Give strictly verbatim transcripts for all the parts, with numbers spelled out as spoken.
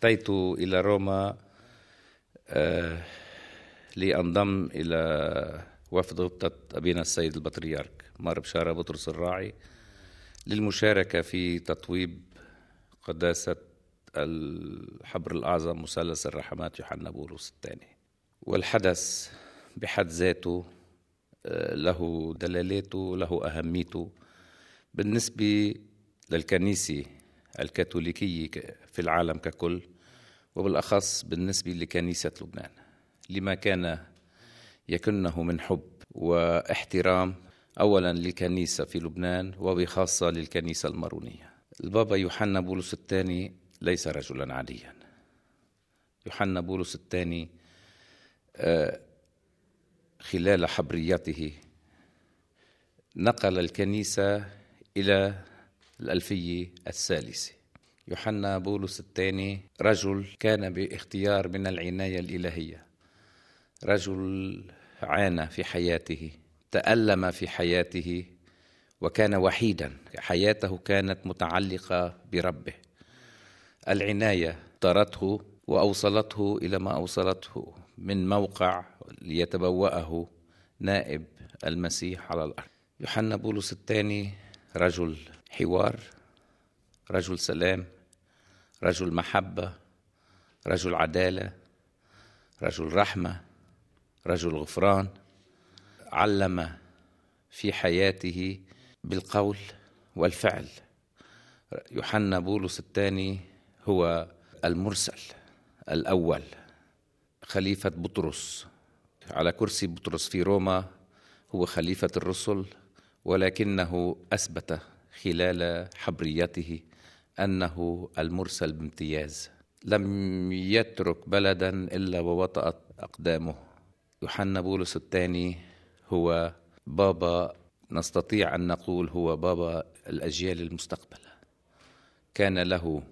أتيت إلى روما لأنضم إلى وفد غبطة أبينا السيد البطريرك مار بشارة بطرس الراعي للمشاركة في تطويب قداسة الحبر الأعظم مثلث الرحمات يوحنا بولس الثاني. والحدث بحد ذاته له دلالته، له أهميته بالنسبة للكنيسة الكاثوليكية في العالم ككل، وبالأخص بالنسبة لكنيسة لبنان، لما كان يكنه من حب واحترام أولا للكنيسة في لبنان وبخاصة للكنيسة المارونية. البابا يوحنا بولس الثاني ليس رجلا عاديا. يوحنا بولس الثاني خلال حبريته نقل الكنيسة إلى الألفية الثالثة. يوحنا بولس الثاني رجل كان باختيار من العناية الإلهية، رجل عانى في حياته، تألم في حياته، وكان وحيدا. حياته كانت متعلقة بربه. العناية طرته وأوصلته إلى ما أوصلته من موقع ليتبوأه نائب المسيح على الأرض. يوحنا بولس الثاني رجل حوار، رجل سلام، رجل محبة، رجل عدالة، رجل رحمة، رجل غفران. علم في حياته بالقول والفعل. يوحنا بولس الثاني هو المرسل الأول، خليفة بطرس على كرسي بطرس في روما، هو خليفة الرسل، ولكنه أثبت خلال حبريته أنه المرسل بامتياز. لم يترك بلدا إلا ووطأت أقدامه. يوحنا بولس الثاني هو بابا، نستطيع أن نقول هو بابا الأجيال المستقبلة. كان له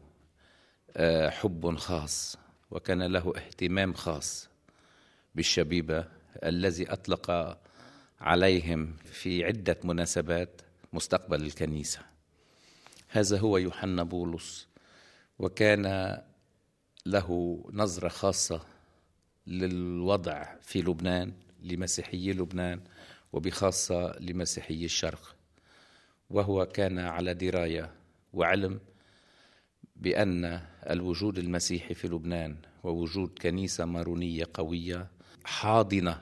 حب خاص، وكان له اهتمام خاص بالشبيبة الذي أطلق عليهم في عدة مناسبات مستقبل الكنيسة. هذا هو يوحنا بولس، وكان له نظرة خاصة للوضع في لبنان، لمسيحيي لبنان وبخاصة لمسيحيي الشرق. وهو كان على دراية وعلم بأن الوجود المسيحي في لبنان ووجود كنيسة مارونية قوية حاضنة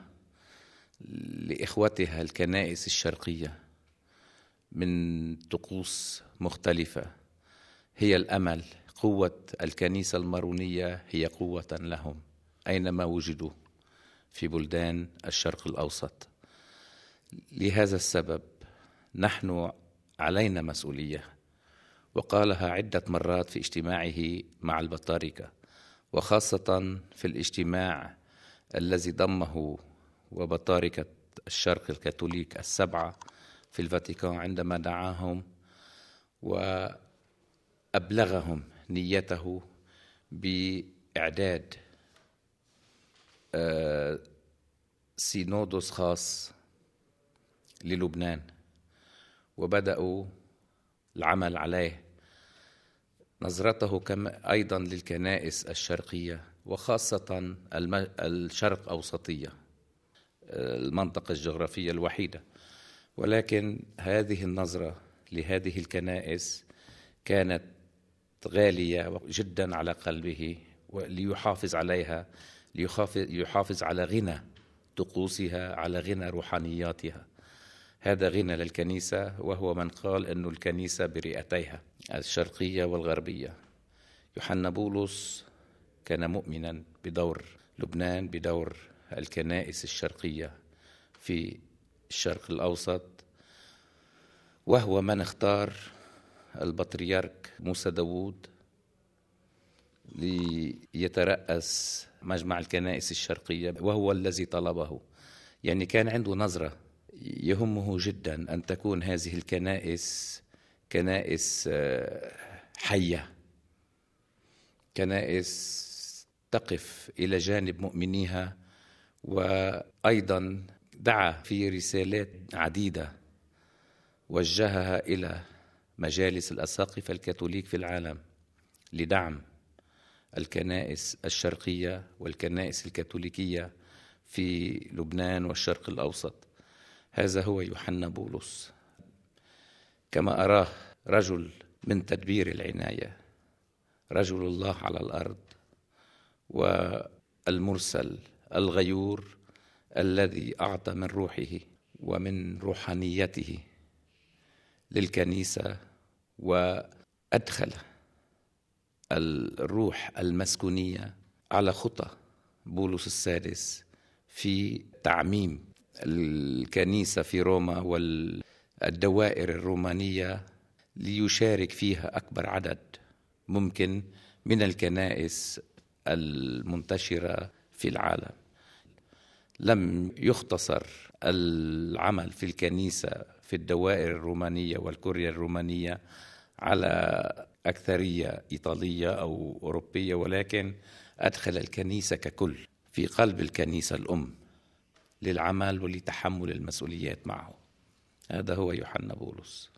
لإخوتها الكنائس الشرقية من طقوس مختلفة هي الأمل. قوة الكنيسة المارونية هي قوة لهم أينما وجدوا في بلدان الشرق الأوسط. لهذا السبب نحن علينا مسؤولية، وقالها عدة مرات في اجتماعه مع البطاركة، وخاصة في الاجتماع الذي ضمه وبطاركة الشرق الكاثوليك السبعة في الفاتيكان، عندما دعاهم وأبلغهم نيته بإعداد سينودوس خاص للبنان، وبدأوا العمل عليه. نظرته كما أيضا للكنائس الشرقية وخاصة الشرق أوسطية، المنطقة الجغرافية الوحيدة، ولكن هذه النظرة لهذه الكنائس كانت غالية جدا على قلبه، وليحافظ عليها، ليحافظ على غنى طقوسها، على غنى روحانياتها. هذا غنى للكنيسة، وهو من قال أن الكنيسة برئتيها الشرقية والغربية. يوحنا بولس كان مؤمنا بدور لبنان، بدور الكنائس الشرقية في الشرق الأوسط، وهو من اختار البطريرك موسى داوود ليترأس مجمع الكنائس الشرقية، وهو الذي طلبه. يعني كان عنده نظرة، يهمه جدا أن تكون هذه الكنائس كنائس حية، كنائس تقف إلى جانب مؤمنيها. وأيضا دعا في رسالات عديدة وجهها إلى مجالس الأساقفة الكاثوليك في العالم لدعم الكنائس الشرقية والكنائس الكاثوليكية في لبنان والشرق الأوسط. هذا هو يوحنا بولس، كما أراه رجل من تدبير العناية، رجل الله على الأرض، والمرسل الغيور الذي أعطى من روحه ومن روحانيته للكنيسة، وأدخل الروح المسكونية على خطى بولس السادس في تعميم الكنيسة في روما والدوائر الرومانية ليشارك فيها أكبر عدد ممكن من الكنائس المنتشرة في العالم. لم يختصر العمل في الكنيسة في الدوائر الرومانية والكوريا الرومانية على أكثرية إيطالية أو أوروبية، ولكن أدخل الكنيسة ككل في قلب الكنيسة الأم للعمل ولتحمل المسؤوليات معه. هذا هو يوحنا بولس.